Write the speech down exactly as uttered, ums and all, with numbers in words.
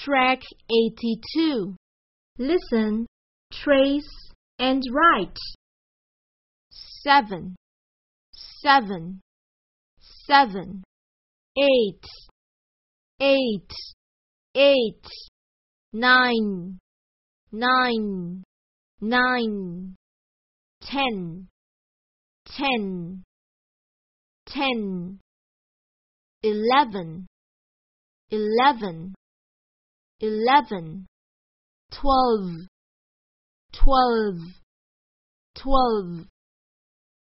Track eighty-two. Listen, trace, and write. Seven, seven, seven. Eight, eight, eight. Nine, nine, nine. Ten, ten, ten. Eleven, eleven, eleven. Twelve, twelve, twelve.